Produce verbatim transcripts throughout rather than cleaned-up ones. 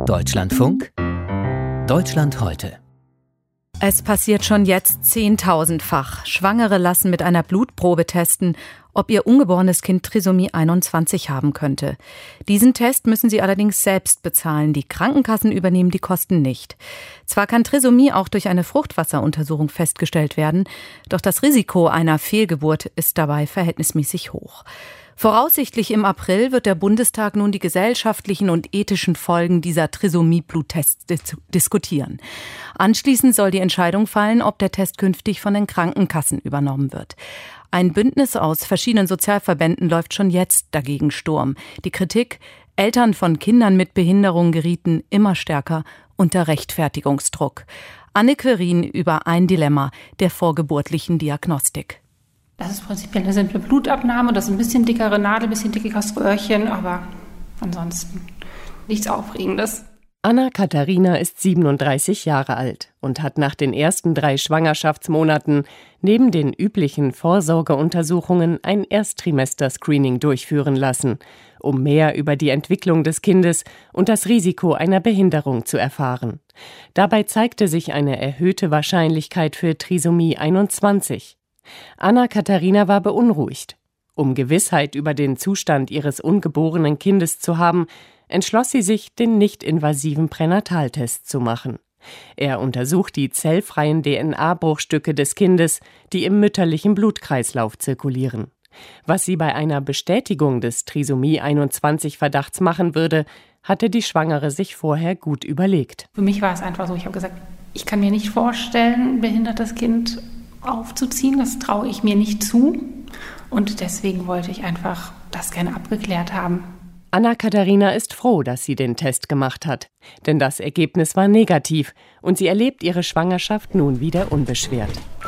Deutschlandfunk Deutschland heute. Es passiert schon jetzt zehntausendfach. Schwangere lassen mit einer Blutprobe testen, ob ihr ungeborenes Kind Trisomie einundzwanzig haben könnte. Diesen Test müssen sie allerdings selbst bezahlen. Die Krankenkassen übernehmen die Kosten nicht. Zwar kann Trisomie auch durch eine Fruchtwasseruntersuchung festgestellt werden, doch das Risiko einer Fehlgeburt ist dabei verhältnismäßig hoch. Voraussichtlich im April wird der Bundestag nun die gesellschaftlichen und ethischen Folgen dieser Trisomie-Bluttests dis- diskutieren. Anschließend soll die Entscheidung fallen, ob der Test künftig von den Krankenkassen übernommen wird. Ein Bündnis aus verschiedenen Sozialverbänden läuft schon jetzt dagegen Sturm. Die Kritik: Eltern von Kindern mit Behinderung gerieten immer stärker unter Rechtfertigungsdruck. Anne Querin über ein Dilemma der vorgeburtlichen Diagnostik. Das ist prinzipiell eine simple Blutabnahme, das ist ein bisschen dickere Nadel, ein bisschen dickeres Röhrchen, aber ansonsten nichts Aufregendes. Anna-Katharina ist siebenunddreißig Jahre alt und hat nach den ersten drei Schwangerschaftsmonaten neben den üblichen Vorsorgeuntersuchungen ein Ersttrimester-Screening durchführen lassen, um mehr über die Entwicklung des Kindes und das Risiko einer Behinderung zu erfahren. Dabei zeigte sich eine erhöhte Wahrscheinlichkeit für Trisomie einundzwanzig. Anna-Katharina war beunruhigt. Um Gewissheit über den Zustand ihres ungeborenen Kindes zu haben, entschloss sie sich, den nicht-invasiven Pränataltest zu machen. Er untersucht die zellfreien D N A-Bruchstücke des Kindes, die im mütterlichen Blutkreislauf zirkulieren. Was sie bei einer Bestätigung des Trisomie einundzwanzig Verdachts machen würde, hatte die Schwangere sich vorher gut überlegt. Für mich war es einfach so, ich habe gesagt, ich kann mir nicht vorstellen, ein behindertes Kind aufzuziehen, das traue ich mir nicht zu. Und deswegen wollte ich einfach das gerne abgeklärt haben. Anna-Katharina ist froh, dass sie den Test gemacht hat, denn das Ergebnis war negativ und sie erlebt ihre Schwangerschaft nun wieder unbeschwert.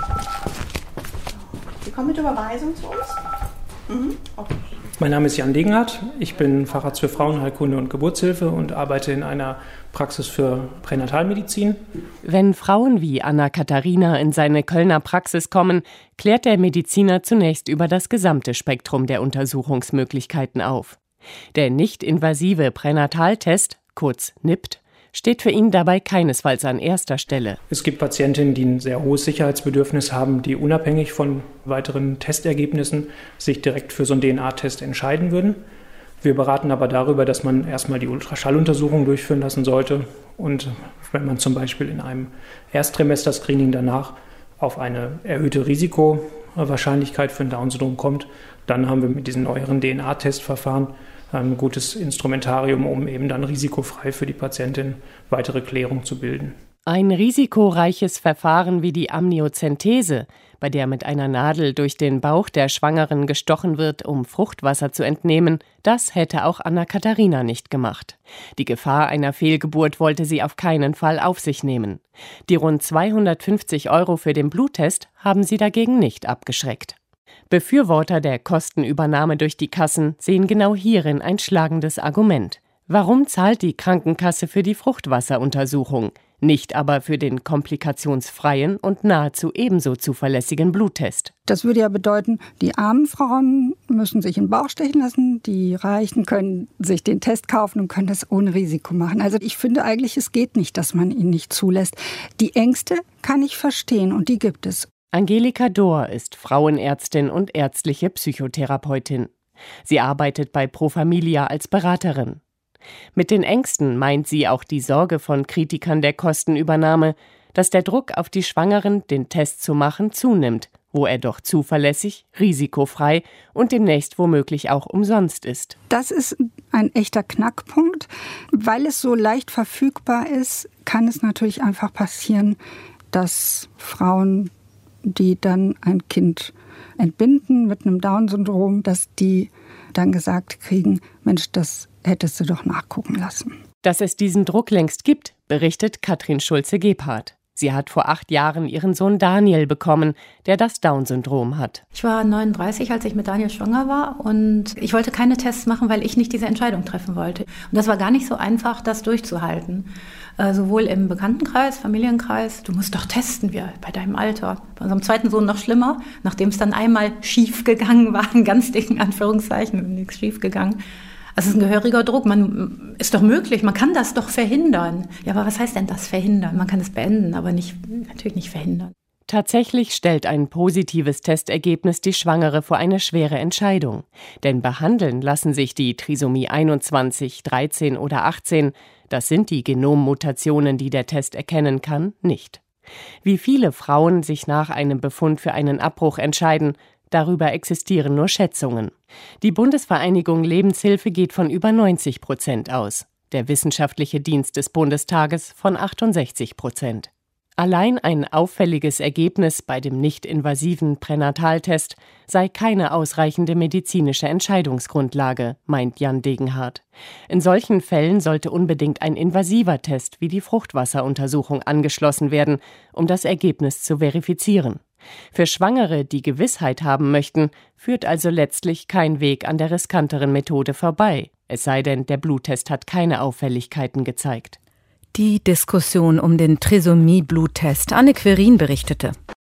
Sie kommen mit Überweisung zu uns? Mhm. Okay. Mein Name ist Jan Degenhardt, ich bin Facharzt für Frauenheilkunde und Geburtshilfe und arbeite in einer Praxis für Pränatalmedizin. Wenn Frauen wie Anna-Katharina in seine Kölner Praxis kommen, klärt der Mediziner zunächst über das gesamte Spektrum der Untersuchungsmöglichkeiten auf. Der nicht-invasive Pränataltest, kurz N I P T, steht für ihn dabei keinesfalls an erster Stelle. Es gibt Patientinnen, die ein sehr hohes Sicherheitsbedürfnis haben, die unabhängig von weiteren Testergebnissen sich direkt für so einen D N A-Test entscheiden würden. Wir beraten aber darüber, dass man erstmal die Ultraschalluntersuchung durchführen lassen sollte und wenn man zum Beispiel in einem Ersttrimester-Screening danach auf eine erhöhte Risikowahrscheinlichkeit für ein Down-Syndrom kommt, dann haben wir mit diesen neueren D N A-Testverfahren ein gutes Instrumentarium, um eben dann risikofrei für die Patientin weitere Klärung zu bilden. Ein risikoreiches Verfahren wie die Amniozentese, bei der mit einer Nadel durch den Bauch der Schwangeren gestochen wird, um Fruchtwasser zu entnehmen, das hätte auch Anna-Katharina nicht gemacht. Die Gefahr einer Fehlgeburt wollte sie auf keinen Fall auf sich nehmen. Die rund zweihundertfünfzig Euro für den Bluttest haben sie dagegen nicht abgeschreckt. Befürworter der Kostenübernahme durch die Kassen sehen genau hierin ein schlagendes Argument. Warum zahlt die Krankenkasse für die Fruchtwasseruntersuchung, nicht aber für den komplikationsfreien und nahezu ebenso zuverlässigen Bluttest? Das würde ja bedeuten, die armen Frauen müssen sich in den Bauch stechen lassen, die Reichen können sich den Test kaufen und können das ohne Risiko machen. Also ich finde eigentlich, es geht nicht, dass man ihn nicht zulässt. Die Ängste kann ich verstehen und die gibt es. Angelika Dohr ist Frauenärztin und ärztliche Psychotherapeutin. Sie arbeitet bei Pro Familia als Beraterin. Mit den Ängsten meint sie auch die Sorge von Kritikern der Kostenübernahme, dass der Druck auf die Schwangeren, den Test zu machen, zunimmt, wo er doch zuverlässig, risikofrei und demnächst womöglich auch umsonst ist. Das ist ein echter Knackpunkt. Weil es so leicht verfügbar ist, kann es natürlich einfach passieren, dass Frauen, die dann ein Kind entbinden mit einem Down-Syndrom, dass die dann gesagt kriegen, Mensch, das hättest du doch nachgucken lassen. Dass es diesen Druck längst gibt, berichtet Katrin Schulze-Gebhardt. Sie hat vor acht Jahren ihren Sohn Daniel bekommen, der das Down-Syndrom hat. Ich war neununddreißig, als ich mit Daniel schwanger war und ich wollte keine Tests machen, weil ich nicht diese Entscheidung treffen wollte. Und das war gar nicht so einfach, das durchzuhalten. Äh, sowohl im Bekanntenkreis, Familienkreis, du musst doch testen, wir bei deinem Alter. Bei unserem zweiten Sohn noch schlimmer, nachdem es dann einmal schief gegangen war, in ganz dicken Anführungszeichen, nichts schief gegangen. Also es ist ein gehöriger Druck. Man ist doch möglich, man kann das doch verhindern. Ja, aber was heißt denn das verhindern? Man kann es beenden, aber nicht, natürlich nicht verhindern. Tatsächlich stellt ein positives Testergebnis die Schwangere vor eine schwere Entscheidung. Denn behandeln lassen sich die Trisomie einundzwanzig, dreizehn oder achtzehn, das sind die Genommutationen, die der Test erkennen kann, nicht. Wie viele Frauen sich nach einem Befund für einen Abbruch entscheiden, darüber existieren nur Schätzungen. Die Bundesvereinigung Lebenshilfe geht von über neunzig Prozent aus, der Wissenschaftliche Dienst des Bundestages von achtundsechzig Prozent. Allein ein auffälliges Ergebnis bei dem nicht-invasiven Pränataltest sei keine ausreichende medizinische Entscheidungsgrundlage, meint Jan Degenhardt. In solchen Fällen sollte unbedingt ein invasiver Test wie die Fruchtwasseruntersuchung angeschlossen werden, um das Ergebnis zu verifizieren. Für Schwangere, die Gewissheit haben möchten, führt also letztlich kein Weg an der riskanteren Methode vorbei, es sei denn, der Bluttest hat keine Auffälligkeiten gezeigt. Die Diskussion um den Trisomie-Bluttest. Anne Querin berichtete.